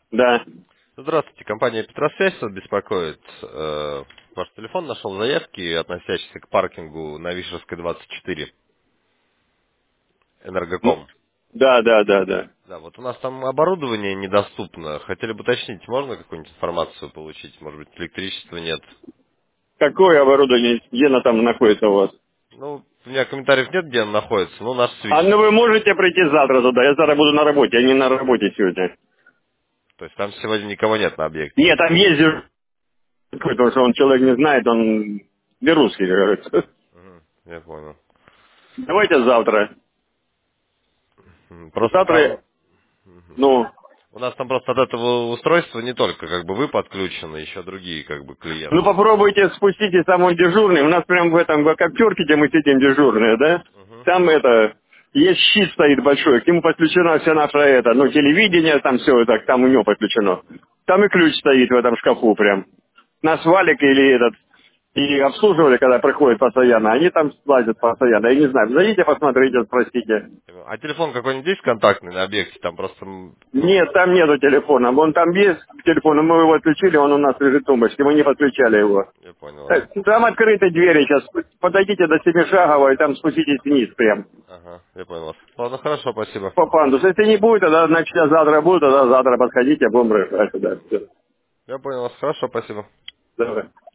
Да. Здравствуйте, компания Петросвязь вас беспокоит. Ваш телефон нашел заявки, относящиеся к паркингу на Вишерской 24, Ну, Энергоком. да, да, да, да. Да, вот у нас там оборудование недоступно. Хотели бы уточнить, можно какую-нибудь информацию получить? Может быть, электричества нет? Какое оборудование, где оно там находится у вас? Ну, у меня комментариев нет, где оно находится, но наш А свич ну вы есть. можете прийти завтра туда? Я завтра буду на работе, я не на работе сегодня. То есть там сегодня никого нет на объекте. Нет, там есть дежурный, потому что он человек не знает, он не русский, как говорится. Мгм, я понял. Давайте завтра. Просто Завтра, там... мгм. ну, У нас там просто от этого устройства не только как бы вы подключены, еще другие как бы ну клиенты. попробуйте спуститесь, там он дежурный. У нас прям в этом в коптерке, где мы сидим дежурные, да? Мгм. Там это, есть щит стоит большой, к нему подключена вся наша это, ну, телевидение, там все это, там у него подключено. Там и ключ стоит в этом шкафу прям. Нас валик или этот, и обслуживали, когда приходят постоянно, они там лазят постоянно. Я не знаю, зайдите, посмотрите, спросите. А телефон какой-нибудь есть контактный на объекте? Там просто, ну, Нет, там нету телефона. Вон там есть телефон, но мы его отключили, он у нас лежит в тумбочке, мы не подключали его. я понял вас. Там открыты двери сейчас. Подойдите до Семишагова и там спуститесь вниз прям. Ага, я понял вас. Ладно, хорошо, спасибо. По пандусу. Если не будет, тогда значит завтра будет, тогда завтра подходите, будем решать. Да, все. Я понял вас, хорошо, спасибо. Давай.